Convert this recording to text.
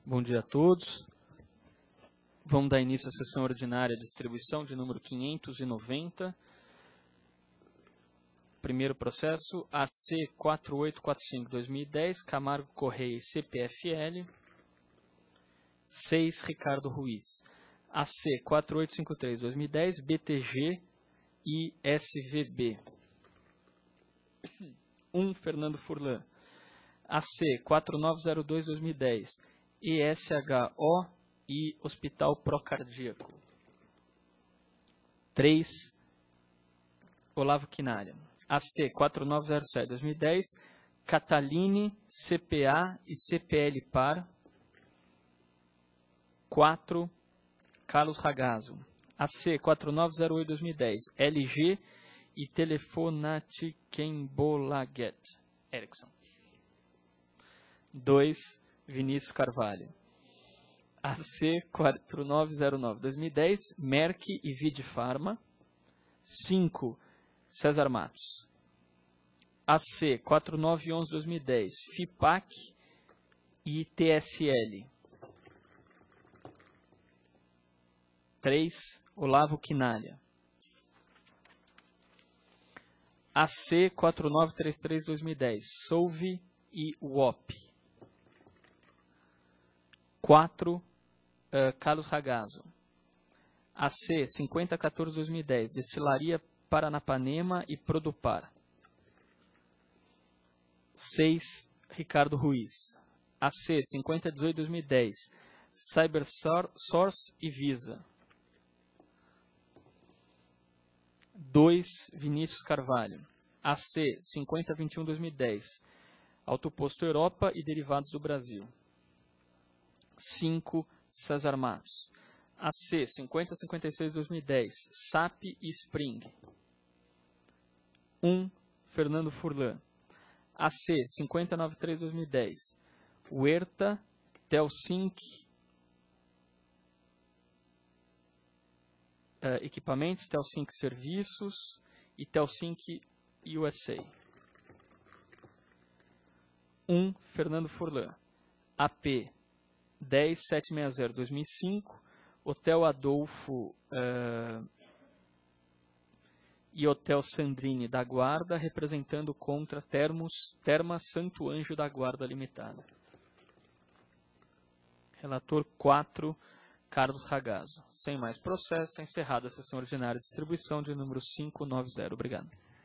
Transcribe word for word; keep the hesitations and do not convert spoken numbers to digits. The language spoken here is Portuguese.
Bom dia a todos. Vamos dar início à sessão ordinária de distribuição de número quinhentos e noventa. Primeiro processo, A C quatro oito quatro cinco barra dois mil e dez, Camargo Correia e C P F L. seis, Ricardo Ruiz. A C quatro oito cinco três barra dois mil e dez, B T G e S V B. um, Fernando Furlan. A C quatro nove zero dois barra dois mil e dez, E S H O e Hospital Procardíaco. três, Olavo Quinalha. A C quatro nove zero sete barra dois mil e dez, Cataline, C P A e C P L Par. quatro, Carlos Ragazzo. A C quatro nove zero oito barra dois mil e dez, L G e Telefonatiquembolaget Ericsson. dois, Vinícius Carvalho. A C quatro nove zero nove barra dois mil e dez, Merck e Vid Pharma. cinco, César Matos. A C quatro nove um um barra dois mil e dez, FIPAC e T S L. três, Olavo Quinalha. A C quatro nove três três barra dois mil e dez, Solve e U O P. quatro, uh, Carlos Ragazzo. A C cinco zero um quatro barra dois mil e dez, Destilaria Paranapanema e Produpar. seis, Ricardo Ruiz. A C cinco zero um oito barra dois mil e dez, CyberSource e Visa. dois, Vinícius Carvalho. A C cinco zero dois um barra dois mil e dez, Autoposto Europa e Derivados do Brasil. cinco, César Matos. A C cinco zero cinco seis barra dois mil e dez, S A P e Spring. um, Fernando Furlan. A C cinco zero nove três barra dois mil e dez, Huerta, Telsync uh, Equipamentos, Telsync Serviços e Telsync U S A. um, Fernando Furlan. A P dez mil setecentos e sessenta barra dois mil e cinco, Hotel Adolfo uh, e Hotel Sandrine da Guarda, representando contra Termos, Terma Santo Anjo da Guarda Limitada. Relator quatro, Carlos Ragazzo. Sem mais processo, está encerrada a sessão ordinária de distribuição de número quinhentos e noventa. Obrigado.